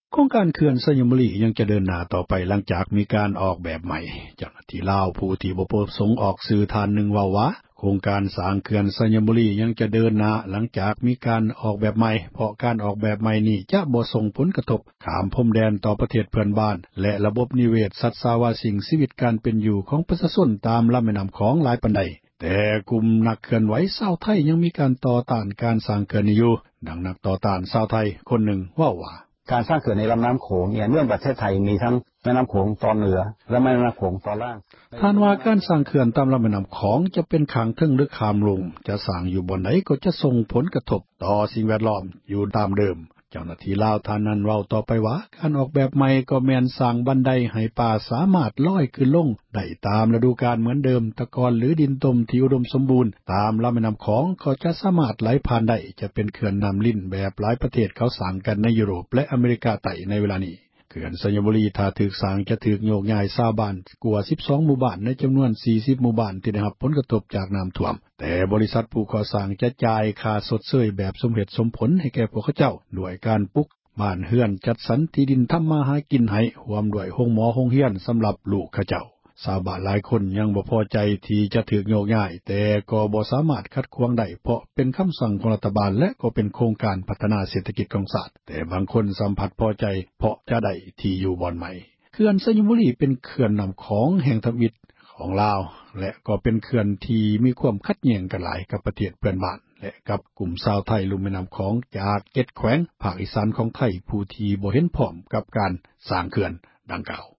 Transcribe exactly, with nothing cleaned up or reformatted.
โครงการเขื่อนสยมบุรียังจะเดินหน้าต่อไปหลังจากมีการออกแบบใหม่เจ้าหน้าที่ลาวผู้ที่บ่ประสงค์ออกสื่อทานหนึ่งว่าว่าโครงการสร้างเขื่อนสยมบุรียังจะเดินหน้าหลังจากมีการออกแบบใหม่เพราะการออกแบบใหม่นี้จะบ่ส่งผลกระทบข้ามพรมแดนต่อประเทศเพื่อนบ้านและระบบนิเวศสัตว์สาวาสิ่งชีวิตการเป็นอยู่ของประชาชนตามลำแม่น้ำของหลายปานใดแต่กลุ่มนักเคลื่อนไหวชาวไทยยังมีการต่อต้านการสร้างเขื่อนนี้อยู่ดังนักต่อต้านชาวไทยคนหนึ่งว่าว่าการสร้างเขื่อนในลำน้ำโขงเนี่ยเนื่องประเทศไทยมีทั้งแม่น้ำโขงตอนเหนือและแม่น้ำโขงตอนล่างท่านว่าการสร้างเขื่อนตามลำแม่น้ำของจะเป็นข้างเทิงหรือข้ามลงจะสร้างอยู่บนไหนก็จะส่งผลกระทบต่อสิ่งแวดล้อมอยู่ตามเดิมเจ้าหน้าที่ลาวท่านนั้นเว้าต่อไปว่าการออกแบบใหม่ก็แม่นสร้างบันไดให้ปลาสามารถลอยขึ้นลงได้ตามฤดูกาลเหมือนเดิมตะกอนหรือดินตมที่อุดมสมบูรณ์ตามลำแม่น้ำของก็จะสามารถไหลผ่านได้จะเป็นเขื่อนน้ำลิ้นแบบหลายประเทศเขาสร้างกันในยุโรปและอเมริกาใต้ในเวลานี้เขื่อนสยมบุรีถ้าถูกสร้างจะถูกโยกย้ายชาวบ้านกว่าสิบสองหมู่บ้านในจำนวนสี่สิบหมู่บ้านที่ได้รับผลกระทบจากน้ำท่วมแต่บริษัทผู้ก่อสร้างจะจ่ายค่าชดเชยแบบสมเหตุสมผลให้แก่พวกเขาเจ้าด้วยการปลูกบ้านเรือนจัดสรรที่ดินทำมาหากินให้รวมด้วยโรงหมอโรงเรียนสำหรับลูกเขาเจ้าชาวบ้านหลายคนยังบ่พอใจที่จะถูกโยกย้ายแต่ก็บ่สามารถขัดขวางได้เพราะเป็นคำสั่งของรัฐบาลและก็เป็นโครงการพัฒนาเศรษฐกิจของชาติแต่บางคนสัมผัสพอใจเพราะจะได้ที่อยู่บ่อนใหม่เขื่อนสยมบุรีเป็นเขื่อนนำของแห่งทวิตของลาวและก็เป็นเขื่อนที่มีความขัดแย้งกันหลายกับประเทศเพื่อนบ้านและกับกลุ่มชาวไทยลุ่มแม่น้ำของจากเจ็ดแขวงภาคอีสานของไทยผู้ที่บ่เห็นพร้อมกับการสร้างเขื่อนดังกล่าว